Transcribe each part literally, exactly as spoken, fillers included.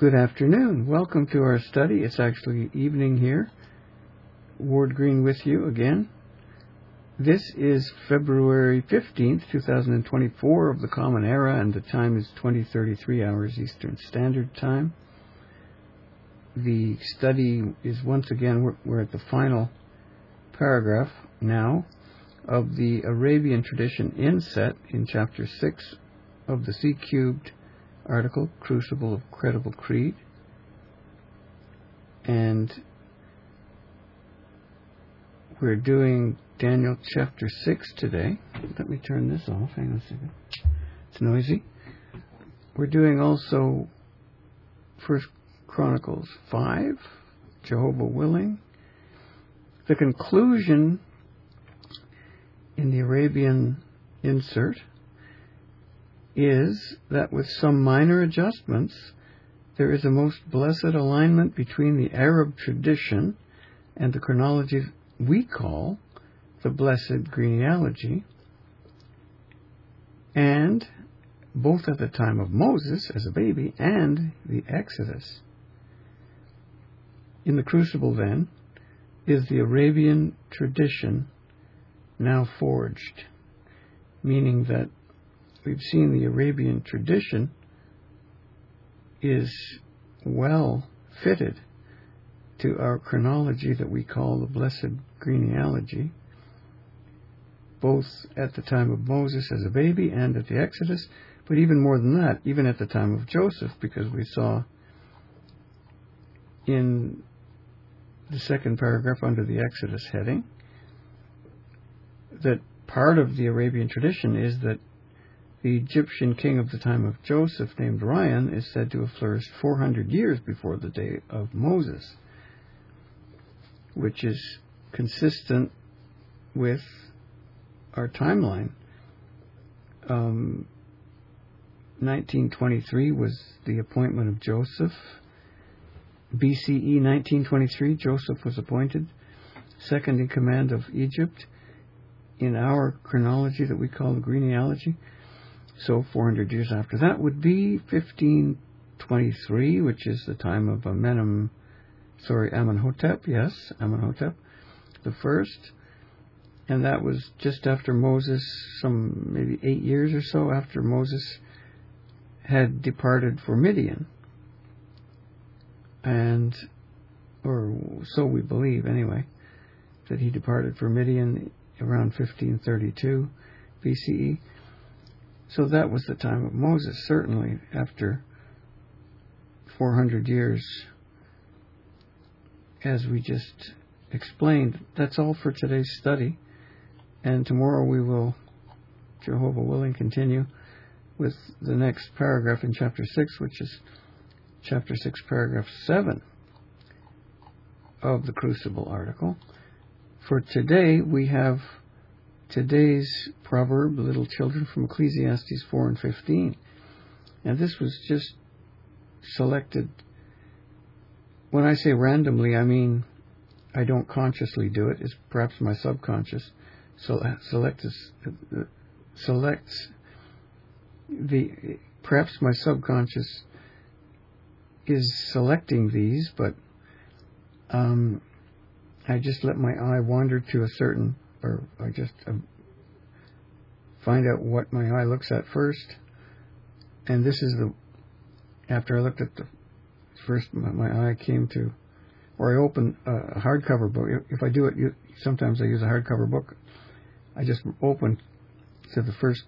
Good afternoon. Welcome to our study. It's actually evening here. Ward Green with you again. This is February fifteenth, twenty twenty-four of the Common Era, and the time is twenty thirty-three hours Eastern Standard Time. The study is once again, we're, we're at the final paragraph now of the Arabian tradition inset in chapter six of the C Cubed article, Crucible of Credible Creed. And we're doing Daniel chapter six today. Let me turn this off. Hang on a second. It's noisy. We're doing also First Chronicles five, Jehovah willing. The conclusion in the Arabian insert is that with some minor adjustments, there is a most blessed alignment between the Arab tradition and the chronology we call the Blessed Genealogy, and both at the time of Moses as a baby and the Exodus. In the crucible, then, is the Arabian tradition now forged, meaning that we've seen the Arabian tradition is well fitted to our chronology that we call the Blessed Genealogy, both at the time of Moses as a baby and at the Exodus, but even more than that, even at the time of Joseph, because we saw in the second paragraph under the Exodus heading that part of the Arabian tradition is that the Egyptian king of the time of Joseph, named Ryan, is said to have flourished four hundred years before the day of Moses, which is consistent with our timeline. Um, nineteen twenty-three was the appointment of Joseph. B C E nineteen twenty-three, Joseph was appointed second in command of Egypt in our chronology that we call the genealogy. So four hundred years after that would be fifteen twenty-three, which is the time of Amenem, sorry, Amenhotep, yes, Amenhotep the first. And that was just after Moses, some maybe eight years or so after Moses had departed for Midian. And, or so we believe anyway, that he departed for Midian around fifteen thirty-two B C E. So that was the time of Moses, certainly after four hundred years, as we just explained. That's all for today's study. And tomorrow we will, Jehovah willing, continue with the next paragraph in chapter six, which is chapter six, paragraph seven of the Crucible article. For today, we have today's proverb, little children, from Ecclesiastes four and fifteen. And this was just selected. When I say randomly, I mean I don't consciously do it. It's perhaps my subconscious so select uh, selects the perhaps my subconscious is selecting these, but um, I just let my eye wander to a certain, or I just uh, find out what my eye looks at first. And this is the, after I looked at the first, my, my eye came to, or I open a hardcover book. If I do it, you, sometimes I use a hardcover book. I just open to the first,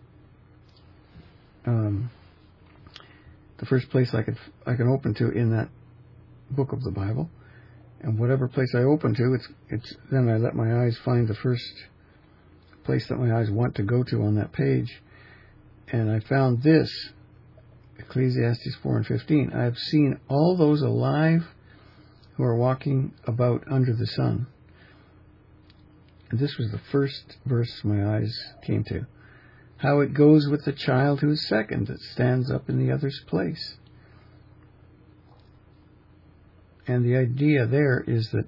um, the first place I could I can open to in that book of the Bible, and whatever place I open to, it's it's then I let my eyes find the first place that my eyes want to go to on that page, and I found this, Ecclesiastes four and fifteen. I have seen all those alive who are walking about under the sun. And this was the first verse my eyes came to. How it goes with the child who is second, that stands up in the other's place. And the idea there is that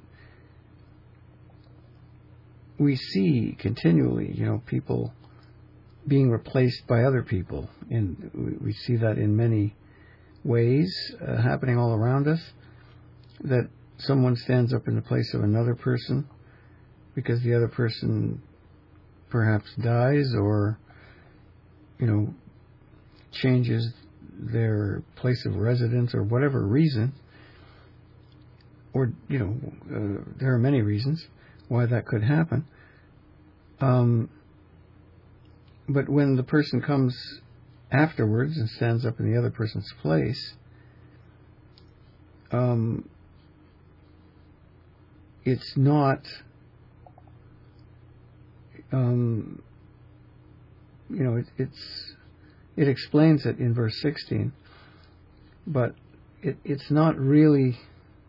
we see continually, you know, people being replaced by other people. And we see that in many ways uh, happening all around us, that someone stands up in the place of another person because the other person perhaps dies or, you know, changes their place of residence or whatever reason, or, you know, uh, there are many reasons why that could happen. Um, but when the person comes afterwards and stands up in the other person's place, um, it's not, um, you know, it, it's, it explains it in verse sixteen, but it, it's not really,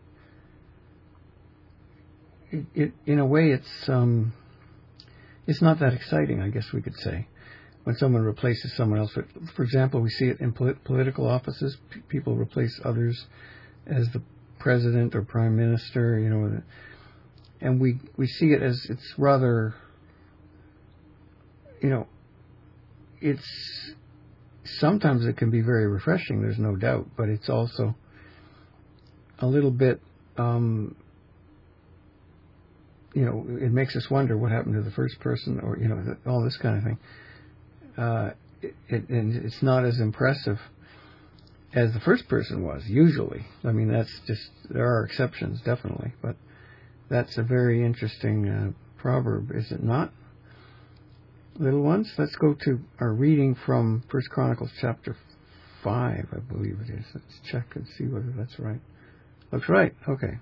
it, it, in a way it's, um, it's not that exciting, I guess we could say, when someone replaces someone else. For example, we see it in polit- political offices. P- people replace others as the president or prime minister, you know, and we, we see it as it's rather, you know, it's, sometimes it can be very refreshing, there's no doubt, but it's also a little bit, um, you know, it makes us wonder what happened to the first person, or, you know, all this kind of thing. Uh, it, it, and it's not as impressive as the first person was, usually. I mean, that's just, there are exceptions, definitely, but that's a very interesting uh, proverb, is it not? Little ones, let's go to our reading from First Chronicles chapter five, I believe it is. Let's check and see whether that's right. Looks right, okay.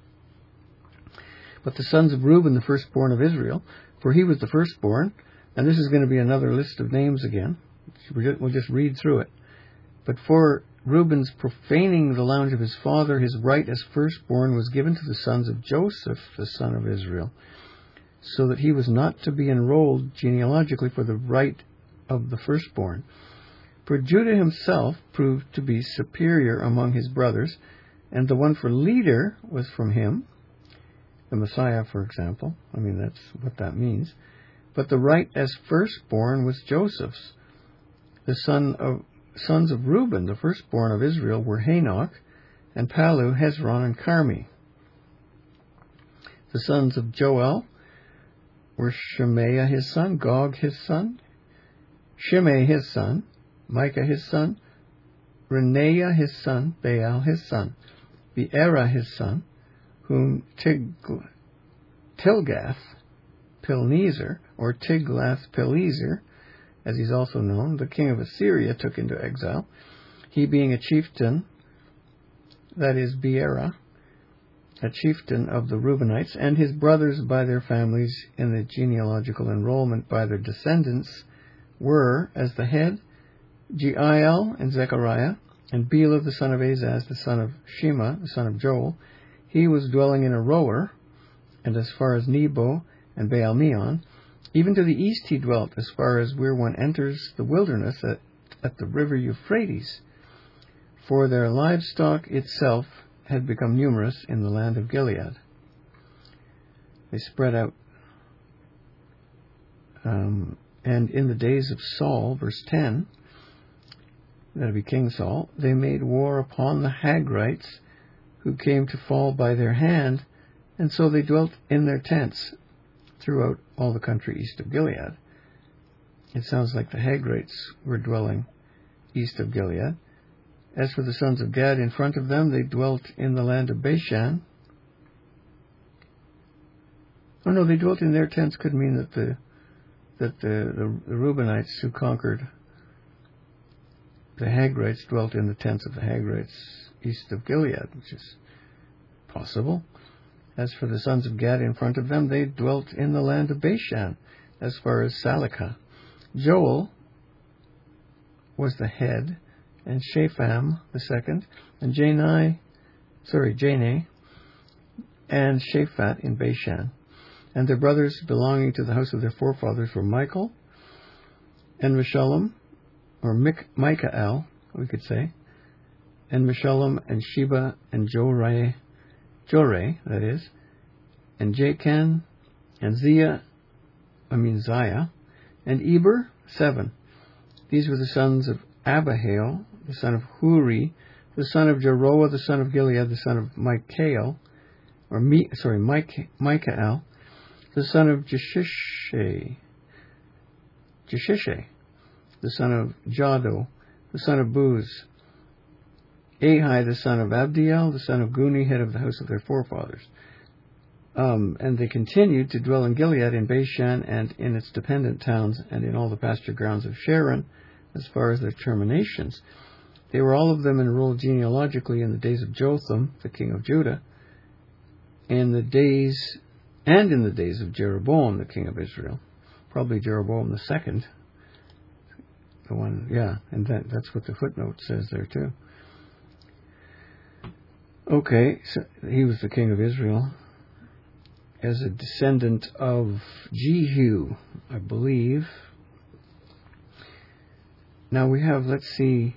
But the sons of Reuben, the firstborn of Israel, for he was the firstborn, and this is going to be another list of names again. We'll just read through it. But for Reuben's profaning the lounge of his father, his right as firstborn was given to the sons of Joseph, the son of Israel, so that he was not to be enrolled genealogically for the right of the firstborn. For Judah himself proved to be superior among his brothers, and the one for leader was from him, the Messiah, for example. I mean, that's what that means. But the right as firstborn was Joseph's. The son of sons of Reuben, the firstborn of Israel, were Hanok, and Palu, Hezron, and Carmi. The sons of Joel were Shemaiah his son, Gog his son, Shimei his son, Micah his son, Renaiah his son, Baal his son, Beerah his son, whom Tigl- Tilgath Pilneser, or Tiglath-Pileser, as he's also known, the king of Assyria took into exile, he being a chieftain, that is Beerah, a chieftain of the Reubenites, and his brothers by their families in the genealogical enrollment by their descendants were, as the head, Jeiel and Zechariah, and Bela the son of Azaz, the son of Shema, the son of Joel. He was dwelling in Aroer, and as far as Nebo and Baal-Meon. Even to the east he dwelt, as far as where one enters the wilderness at, at the river Euphrates. For their livestock itself had become numerous in the land of Gilead. They spread out. Um, and in the days of Saul, verse ten, that would be King Saul, they made war upon the Hagrites, who came to fall by their hand, and so they dwelt in their tents throughout all the country east of Gilead. It sounds like the Hagrites were dwelling east of Gilead. As for the sons of Gad, in front of them, they dwelt in the land of Bashan. Oh no, they dwelt in their tents could mean that the that the, the, the Reubenites who conquered the Hagrites dwelt in the tents of the Hagrites east of Gilead, which is possible. As for the sons of Gad in front of them, they dwelt in the land of Bashan, as far as Salecah. Joel was the head, and Shapham the second, and Janai, sorry, Janai, and Shaphat in Bashan. And their brothers belonging to the house of their forefathers were Michael, and Meshullam, or Mik- Michael, we could say, and Meshullam, and Sheba, and Joreh, Joreh, that is, and Jachan, and Zia, I mean Ziah, and Eber, seven. These were the sons of Abihail, the son of Huri, the son of Jeroah, the son of Gilead, the son of Michael, or Mi, sorry, Mike, Michael, the son of Jeshishe, Jeshishe, the son of Jado, the son of Buz, Ahai, the son of Abdiel, the son of Guni, head of the house of their forefathers. Um, and they continued to dwell in Gilead, in Bashan, and in its dependent towns, and in all the pasture grounds of Sharon, as far as their terminations. They were all of them enrolled genealogically in the days of Jotham, the king of Judah, and the days, and in the days of Jeroboam, the king of Israel. Probably Jeroboam the second. The one, yeah, and that, that's what the footnote says there too. Okay, so he was the king of Israel as a descendant of Jehu, I believe. Now we have, let's see,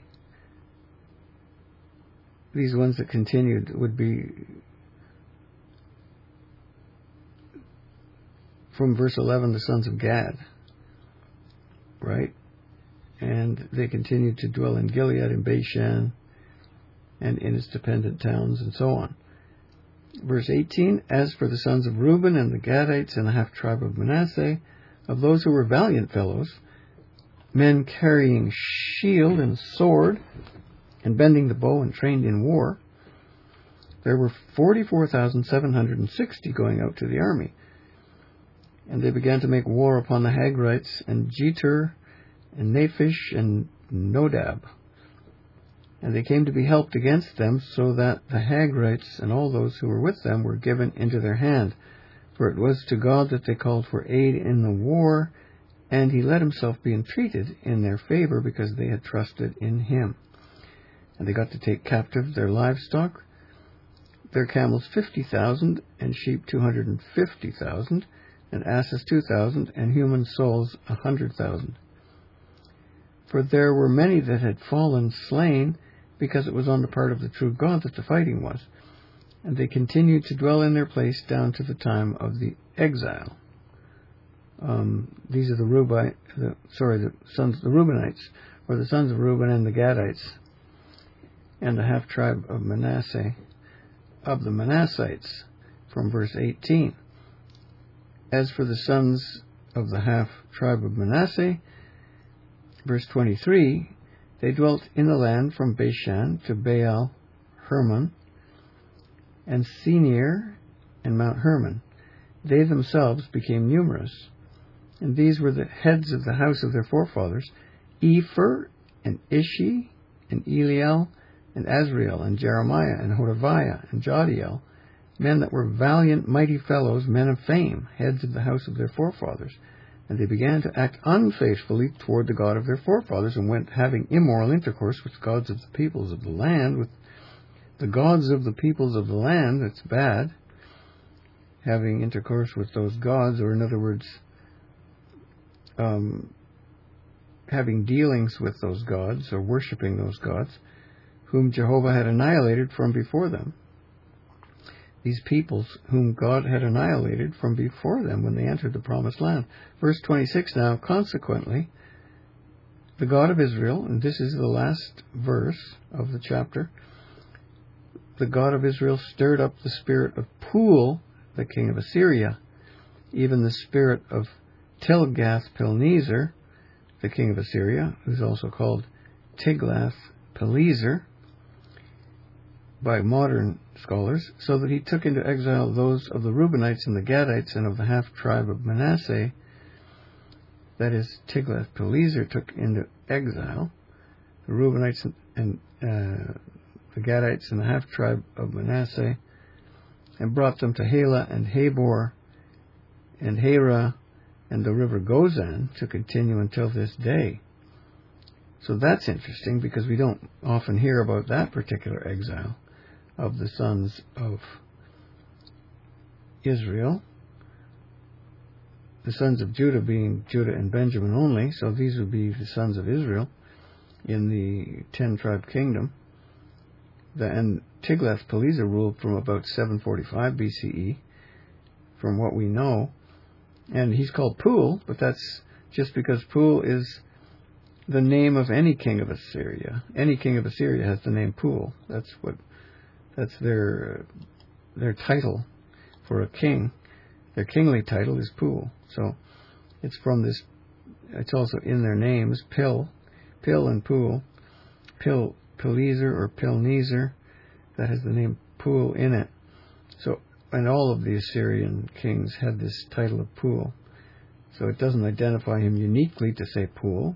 these ones that continued would be from verse eleven, the sons of Gad, right? And they continued to dwell in Gilead, in Bashan, and in its dependent towns, and so on. Verse eighteen, as for the sons of Reuben and the Gadites and the half-tribe of Manasseh, of those who were valiant fellows, men carrying shield and sword, and bending the bow and trained in war, there were forty-four thousand seven hundred sixty going out to the army. And they began to make war upon the Hagrites, and Jeter, and Naphish, and Nodab. And they came to be helped against them, so that the Hagrites and all those who were with them were given into their hand. For it was to God that they called for aid in the war, and he let himself be entreated in their favor, because they had trusted in him. And they got to take captive their livestock, their camels fifty thousand, and sheep two hundred fifty thousand, and asses two thousand, and human souls a hundred thousand. For there were many that had fallen slain, because it was on the part of the true God that the fighting was. And they continued to dwell in their place down to the time of the exile. Um, these are the Reubi, the, sorry, the sons, the Reubenites, or the sons of Reuben and the Gadites, and the half tribe of Manasseh, of the Manassites, from verse eighteen. As for the sons of the half tribe of Manasseh, verse twenty-three, they dwelt in the land from Bashan to Baal Hermon, and Senir, and Mount Hermon. They themselves became numerous. And these were the heads of the house of their forefathers, Epher, and Ishi, and Eliel, and Azriel, and Jeremiah, and Hodaviah, and Jodiel, men that were valiant, mighty fellows, men of fame, heads of the house of their forefathers. And they began to act unfaithfully toward the God of their forefathers, and went having immoral intercourse with gods of the peoples of the land, with the gods of the peoples of the land. That's bad. Having intercourse with those gods, or in other words, um, having dealings with those gods, or worshipping those gods, whom Jehovah had annihilated from before them. These peoples whom God had annihilated from before them when they entered the promised land. Verse twenty-six now, consequently, the God of Israel, and this is the last verse of the chapter, the God of Israel stirred up the spirit of Pul, the king of Assyria, even the spirit of Tilgath-Pilneser, the king of Assyria, who's also called Tiglath-Pileser by modern scholars, so that he took into exile those of the Reubenites and the Gadites and of the half-tribe of Manasseh. That is, Tiglath-Pileser took into exile the Reubenites and, and uh, the Gadites and the half-tribe of Manasseh, and brought them to Halah and Habor and Hara and the river Gozan to continue until this day. So that's interesting, because we don't often hear about that particular exile of the sons of Israel. The sons of Judah being Judah and Benjamin only, so these would be the sons of Israel in the ten-tribe kingdom. The, and Tiglath-Pileser ruled from about seven forty-five B C E, from what we know. And he's called Pul, but that's just because Pul is the name of any king of Assyria. Any king of Assyria has the name Pul. That's what, that's their, their title for a king. Their kingly title is Pul. So it's from this, it's also in their names, Pil, Pil and Pul, Pil, Pileser or Pilneser, that has the name Pul in it. So, and all of the Assyrian kings had this title of Pul. So it doesn't identify him uniquely to say Pul.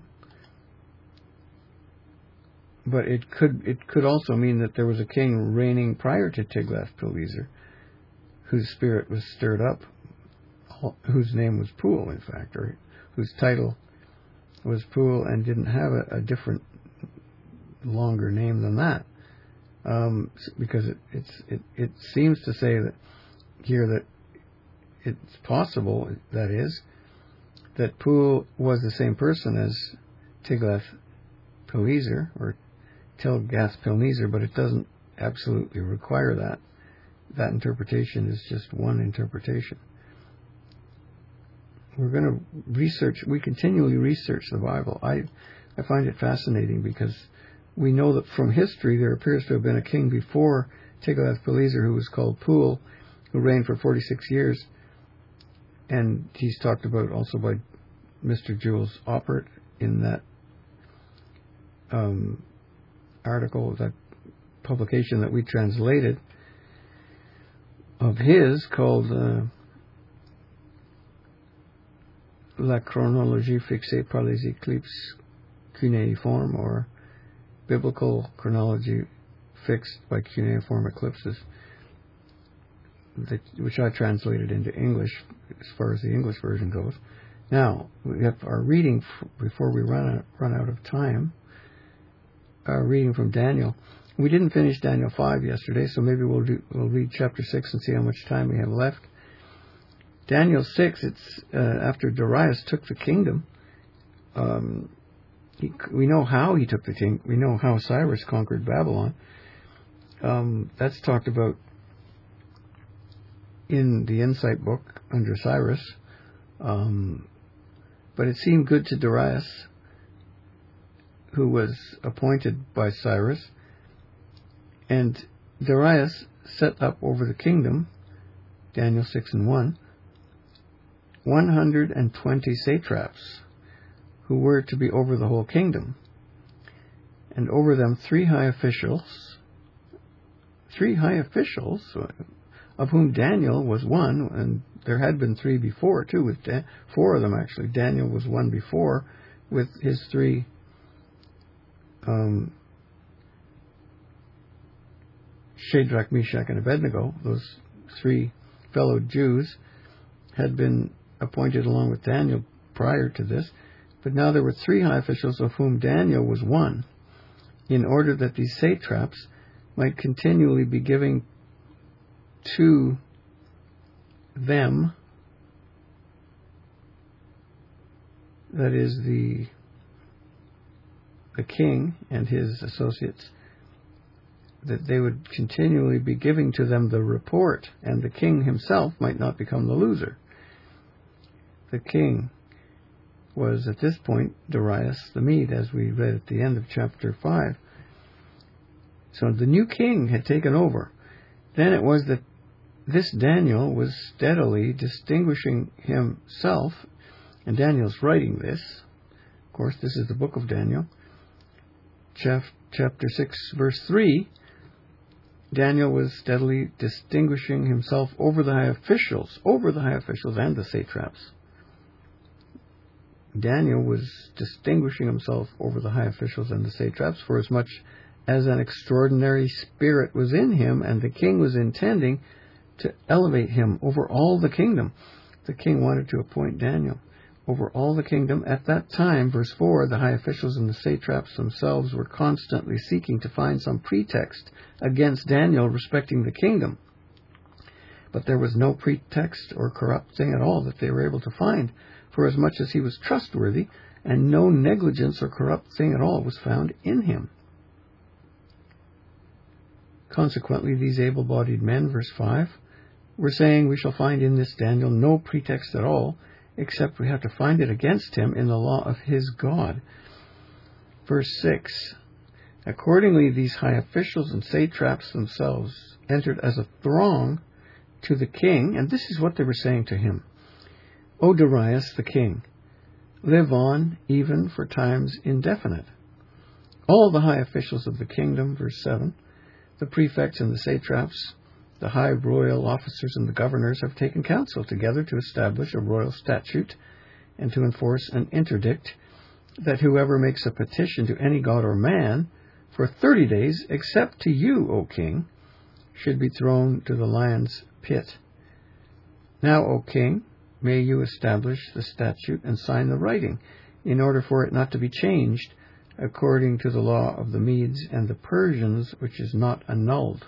But it could it could also mean that there was a king reigning prior to Tiglath-Pileser, whose spirit was stirred up, whose name was Pul, in fact, or whose title was Pul and didn't have a, a different, longer name than that. Um, because it, it's, it, it seems to say that here that it's possible, that is, that Pul was the same person as Tiglath-Pileser, or Tilgath-Pilneser, but it doesn't absolutely require that. That interpretation is just one interpretation. We're going to research, we continually research the Bible. I, I find it fascinating because we know that from history there appears to have been a king before Tiglath-Pileser who was called Pul, who reigned for forty-six years. And he's talked about also by Mister Jules Oppert in that um, article, that publication that we translated of his called uh, La chronologie fixée par les éclipses cunéiformes, or Biblical Chronology Fixed by Cuneiform Eclipses, that, which I translated into English as far as the English version goes. Now, we have our reading, f- before we run out, run out of time, our reading from Daniel. We didn't finish Daniel five yesterday, so maybe we'll, do, we'll read chapter six and see how much time we have left. Daniel six, it's uh, after Darius took the kingdom. Um, he, we know how he took the king. We know how Cyrus conquered Babylon. Um, that's talked about in the Insight book under Cyrus. Um, but it seemed good to Darius, who was appointed by Cyrus. And Darius set up over the kingdom, Daniel six and one, one hundred twenty satraps, who were to be over the whole kingdom, and over them three high officials, three high officials, of whom Daniel was one, and there had been three before too, with Dan- four of them actually. Daniel was one before, with his three um, Shadrach, Meshach, and Abednego. Those three fellow Jews had been appointed along with Daniel prior to this, but now there were three high officials, of whom Daniel was one, in order that these satraps might continually be giving to them, that is the the king and his associates, that they would continually be giving to them the report, and the king himself might not become the loser. The king was at this point Darius the Mede, as we read at the end of chapter five. So the new king had taken over. Then it was that this Daniel was steadily distinguishing himself, and Daniel's writing this. Of course, this is the book of Daniel. Chapter six, verse three, Daniel was steadily distinguishing himself over the high officials, over the high officials and the satraps. Daniel was distinguishing himself over the high officials and the satraps, for as much as an extraordinary spirit was in him, and the king was intending to elevate him over all the kingdom. The king wanted to appoint Daniel over all the kingdom. At that time, verse four, the high officials and the satraps themselves were constantly seeking to find some pretext against Daniel respecting the kingdom. But there was no pretext or corrupt thing at all that they were able to find, for as much as he was trustworthy, and no negligence or corrupt thing at all was found in him. Consequently, these able-bodied men, verse five, were saying, we shall find in this Daniel no pretext at all, except we have to find it against him in the law of his God. Verse six. Accordingly, these high officials and satraps themselves entered as a throng to the king, and this is what they were saying to him. O Darius the king, live on even for times indefinite. All the high officials of the kingdom, verse seven, the prefects and the satraps, the high royal officers and the governors have taken counsel together to establish a royal statute and to enforce an interdict that whoever makes a petition to any god or man for thirty days, except to you, O king, should be thrown to the lion's pit. Now, O king, may you establish the statute and sign the writing, in order for it not to be changed, according to the law of the Medes and the Persians, which is not annulled.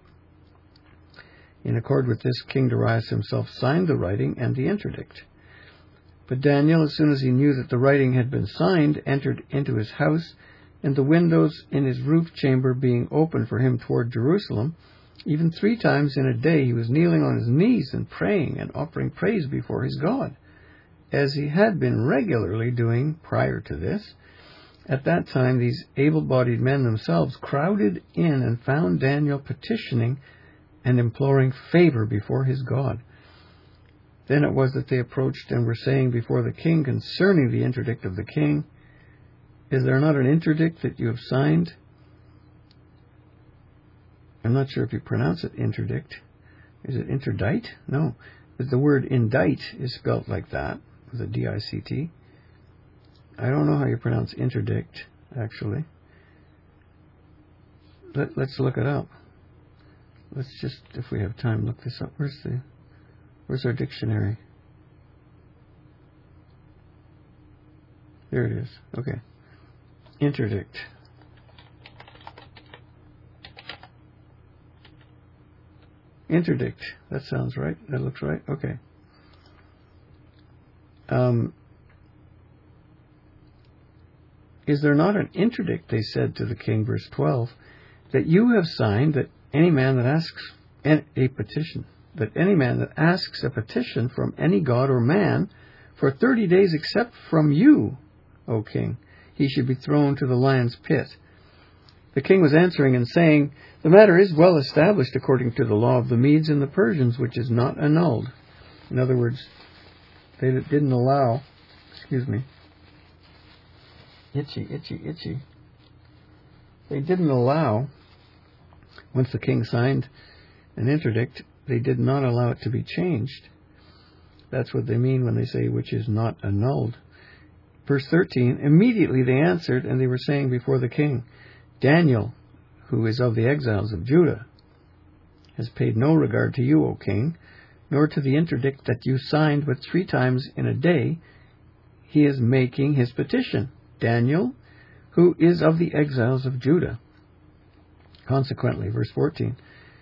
In accord with this, King Darius himself signed the writing and the interdict. But Daniel, as soon as he knew that the writing had been signed, entered into his house, and the windows in his roof chamber being open for him toward Jerusalem, even three times in a day he was kneeling on his knees and praying and offering praise before his God, as he had been regularly doing prior to this. At that time these able-bodied men themselves crowded in and found Daniel petitioning and imploring favor before his God. Then it was that they approached and were saying before the king concerning the interdict of the king, is there not an interdict that you have signed? I'm not sure if you pronounce it interdict. Is it interdict? No. But the word indict is spelled like that, with a D I C T. I don't know how you pronounce interdict, actually. Let, let's look it up. Let's just, if we have time, look this up. Where's the, where's our dictionary? There it is. Okay. Interdict. Interdict. That sounds right. That looks right. Okay. Um, is there not an interdict, they said to the king, verse twelve, that you have signed, that any man that asks a petition, that any man that asks a petition from any god or man for thirty days except from you, O king, he should be thrown to the lion's pit. The king was answering and saying, the matter is well established according to the law of the Medes and the Persians, which is not annulled. In other words, they didn't allow, excuse me, itchy, itchy, itchy. They didn't allow, once the king signed an interdict, they did not allow it to be changed. That's what they mean when they say, which is not annulled. Verse thirteen, immediately they answered, and they were saying before the king, Daniel, who is of the exiles of Judah, has paid no regard to you, O king, nor to the interdict that you signed, but three times in a day he is making his petition. Daniel, who is of the exiles of Judah. Consequently, verse fourteen,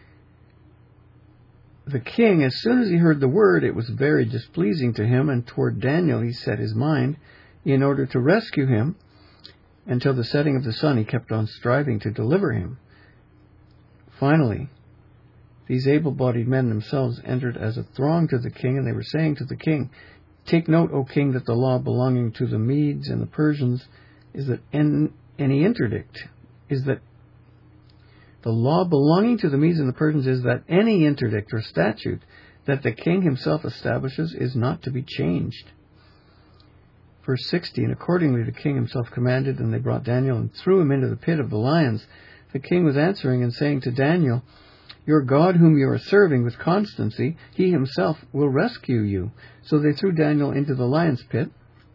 the king, as soon as he heard the word, it was very displeasing to him, and toward Daniel he set his mind, in order to rescue him. Until the setting of the sun, he kept on striving to deliver him. Finally, these able-bodied men themselves entered as a throng to the king, and they were saying to the king, take note, O king, that the law belonging to the Medes and the Persians is that in any interdict, is that the law belonging to the Medes and the Persians is that any interdict or statute that the king himself establishes is not to be changed. Verse sixteen, accordingly the king himself commanded, and they brought Daniel and threw him into the pit of the lions. The king was answering and saying to Daniel, your God whom you are serving with constancy, he himself will rescue you. So they threw Daniel into the lion's pit.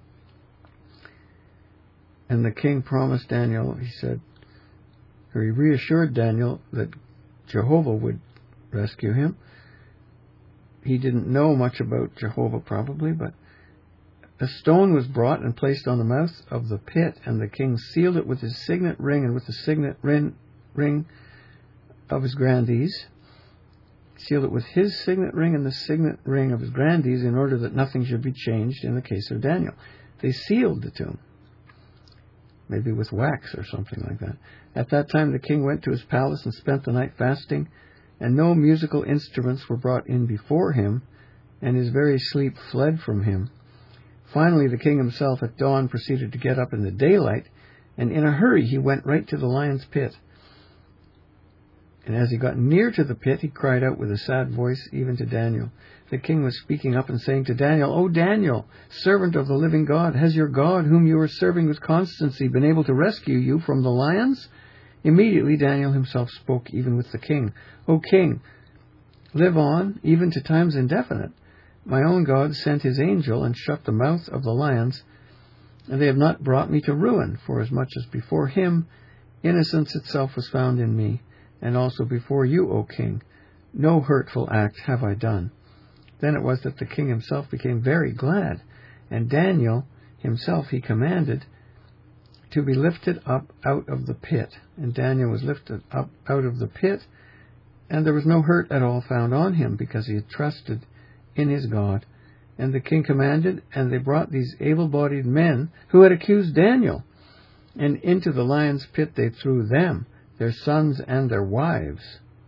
And the king promised Daniel, he said, or he reassured Daniel that Jehovah would rescue him. He didn't know much about Jehovah probably, but a stone was brought and placed on the mouth of the pit, and the king sealed it with his signet ring and with the signet ring, ring of his grandees. Sealed it with his signet ring and the signet ring of his grandees, in order that nothing should be changed in the case of Daniel. They sealed the tomb, maybe with wax or something like that. At that time the king went to his palace and spent the night fasting, and no musical instruments were brought in before him, and his very sleep fled from him. Finally, the king himself at dawn proceeded to get up in the daylight and in a hurry he went right to the lion's pit. And as he got near to the pit, he cried out with a sad voice, even to Daniel. The king was speaking up and saying to Daniel, O Daniel, servant of the living God, has your God, whom you are serving with constancy, been able to rescue you from the lions? Immediately Daniel himself spoke even with the king. O king, live on, even to times indefinite. My own God sent his angel and shut the mouth of the lions, and they have not brought me to ruin, for as much as before him innocence itself was found in me, and also before you, O king, no hurtful act have I done. Then it was that the king himself became very glad, and Daniel himself he commanded to be lifted up out of the pit. And Daniel was lifted up out of the pit, and there was no hurt at all found on him, because he had trusted in his God. And the king commanded, and they brought these able-bodied men who had accused Daniel, and into the lion's pit they threw them, their sons and their wives.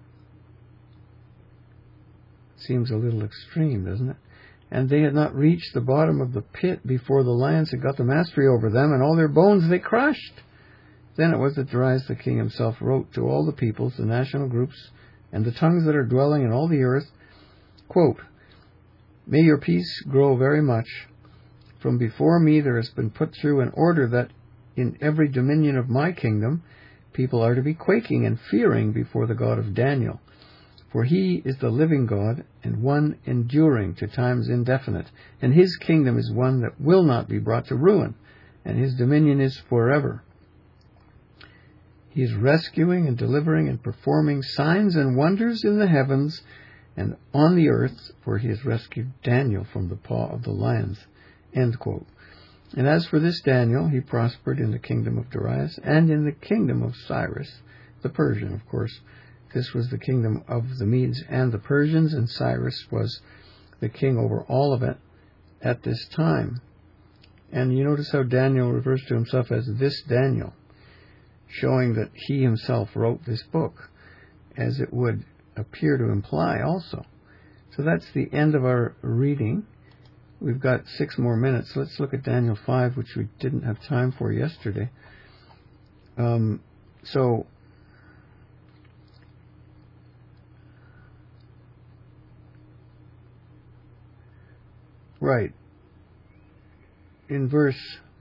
Seems a little extreme, doesn't it? And they had not reached the bottom of the pit before the lions had got the mastery over them, and all their bones they crushed. Then it was that Darius the king himself wrote to all the peoples, the national groups, and the tongues that are dwelling in all the earth, quote, May your peace grow very much. From before me there has been put through an order that in every dominion of my kingdom people are to be quaking and fearing before the God of Daniel. For he is the living God, and one enduring to times indefinite, and his kingdom is one that will not be brought to ruin, and his dominion is forever. He is rescuing and delivering and performing signs and wonders in the heavens and on the earth, for he has rescued Daniel from the paw of the lions. End quote. And as for this Daniel, he prospered in the kingdom of Darius and in the kingdom of Cyrus, the Persian, of course. This was the kingdom of the Medes and the Persians, and Cyrus was the king over all of it at this time. And you notice how Daniel refers to himself as this Daniel, showing that he himself wrote this book, as it would appear to imply also. So that's the end of our reading. We've got six more minutes. Let's look at Daniel five, which we didn't have time for yesterday. Um, so, right. In verse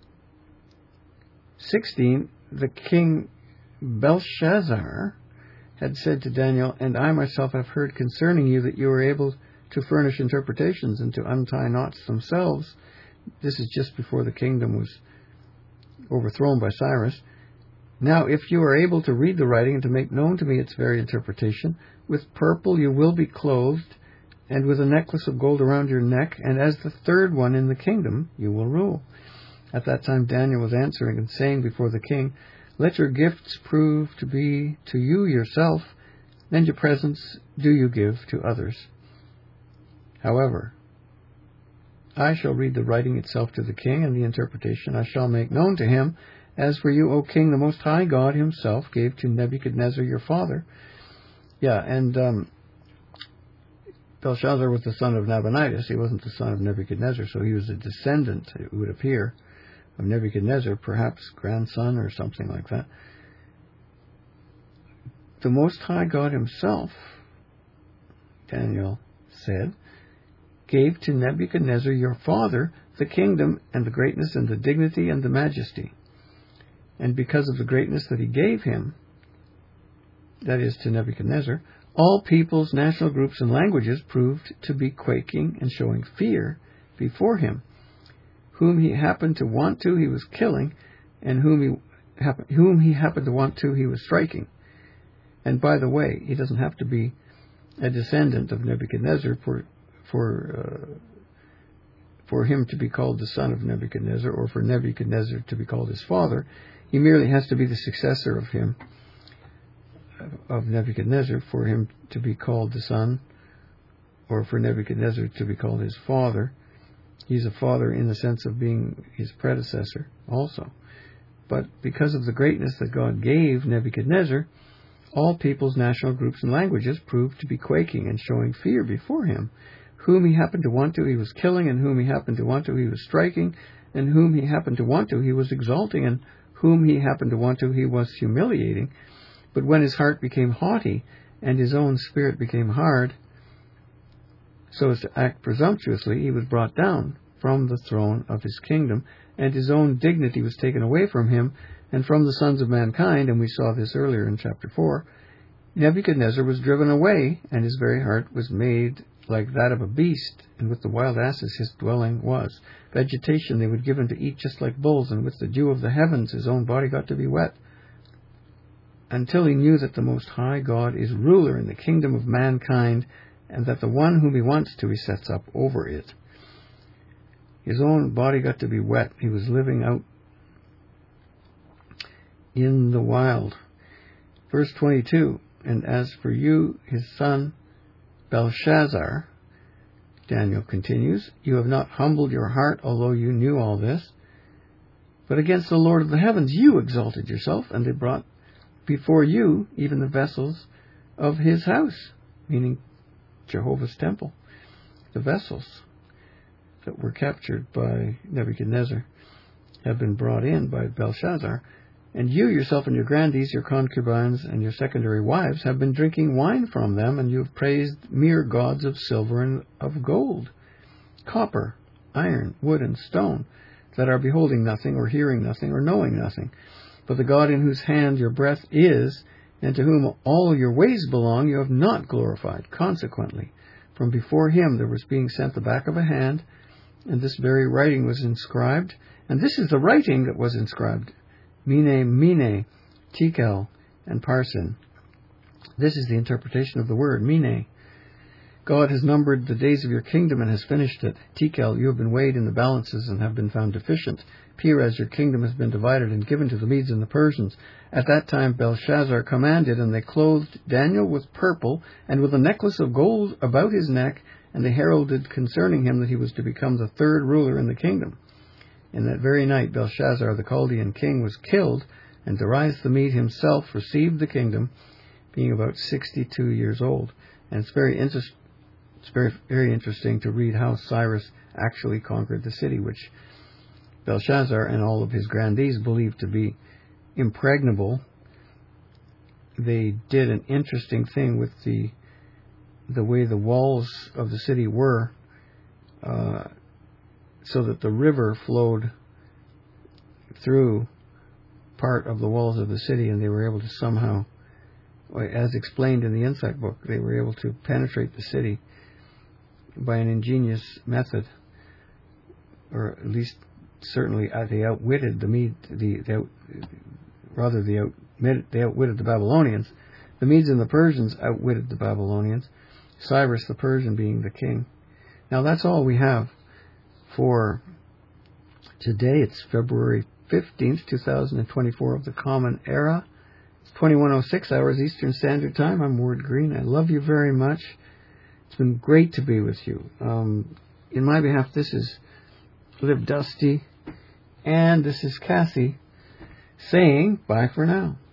sixteen, the king Belshazzar had said to Daniel, And I myself have heard concerning you that you are able to furnish interpretations and to untie knots themselves. This is just before the kingdom was overthrown by Cyrus. Now, if you are able to read the writing and to make known to me its very interpretation, with purple you will be clothed, and with a necklace of gold around your neck, and as the third one in the kingdom you will rule. At that time Daniel was answering and saying before the king, Let your gifts prove to be to you yourself, and your presents do you give to others. However, I shall read the writing itself to the king, and the interpretation I shall make known to him. As for you, O king, the Most High God himself gave to Nebuchadnezzar your father. Yeah, and um, Belshazzar was the son of Nabonidus. He wasn't the son of Nebuchadnezzar, so he was a descendant, it would appear, of Nebuchadnezzar, perhaps grandson or something like that. The Most High God himself, Daniel said, gave to Nebuchadnezzar your father the kingdom and the greatness and the dignity and the majesty. And because of the greatness that he gave him, that is to Nebuchadnezzar, all peoples, national groups, and languages proved to be quaking and showing fear before him. Whom he happened to want to, he was killing, and whom he, happen, whom he happened to want to, he was striking. And by the way, he doesn't have to be a descendant of Nebuchadnezzar for for uh, for him to be called the son of Nebuchadnezzar, or for Nebuchadnezzar to be called his father. He merely has to be the successor of him, of Nebuchadnezzar, for him to be called the son, or for Nebuchadnezzar to be called his father. He's a father in the sense of being his predecessor also. But because of the greatness that God gave Nebuchadnezzar, all peoples, national groups, and languages proved to be quaking and showing fear before him. Whom he happened to want to, he was killing, and whom he happened to want to, he was striking, and whom he happened to want to, he was exalting, and whom he happened to want to, he was humiliating. But when his heart became haughty and his own spirit became hard, so as to act presumptuously, he was brought down from the throne of his kingdom, and his own dignity was taken away from him and from the sons of mankind, and we saw this earlier in chapter four. Nebuchadnezzar was driven away, and his very heart was made like that of a beast, and with the wild asses his dwelling was. Vegetation they would give him to eat just like bulls, and with the dew of the heavens his own body got to be wet, until he knew that the Most High God is ruler in the kingdom of mankind, and that the one whom he wants to, he sets up over it. His own body got to be wet. He was living out in the wild. Verse twenty-two, and as for you, his son Belshazzar, Daniel continues, you have not humbled your heart, although you knew all this, but against the Lord of the heavens you exalted yourself, and they brought before you even the vessels of his house, meaning Jehovah's temple, the vessels that were captured by Nebuchadnezzar have been brought in by Belshazzar. And you yourself and your grandees, your concubines, and your secondary wives have been drinking wine from them, and you have praised mere gods of silver and of gold, copper, iron, wood, and stone, that are beholding nothing, or hearing nothing, or knowing nothing. But the God in whose hand your breath is, and to whom all your ways belong, you have not glorified. Consequently, from before him there was being sent the back of a hand, and this very writing was inscribed. And this is the writing that was inscribed: Mene, Mene, Tekel, and Parsin. This is the interpretation of the word, Mene. God has numbered the days of your kingdom and has finished it. Tekel, you have been weighed in the balances and have been found deficient. Peres, your kingdom has been divided and given to the Medes and the Persians. At that time Belshazzar commanded, and they clothed Daniel with purple and with a necklace of gold about his neck, and they heralded concerning him that he was to become the third ruler in the kingdom. In that very night Belshazzar the Chaldean king was killed, and Darius the Mede himself received the kingdom, being about sixty-two years old. And it's very interesting. It's very, very interesting to read how Cyrus actually conquered the city, which Belshazzar and all of his grandees believed to be impregnable. They did an interesting thing with the the way the walls of the city were, uh, so that the river flowed through part of the walls of the city, and they were able to somehow, as explained in the Insight book, they were able to penetrate the city by an ingenious method, or at least certainly uh, they outwitted the Mede, the, the out, rather they, out, they outwitted the Babylonians. The Medes and the Persians outwitted the Babylonians, Cyrus the Persian being the king. Now that's all we have for today. It's February fifteenth, two thousand twenty-four of the Common Era. It's twenty-one oh six hours Eastern Standard Time. I'm Ward Green. I love you very much. It's been great to be with you. Um, in my behalf, this is Live Dusty, and this is Kathy saying bye for now.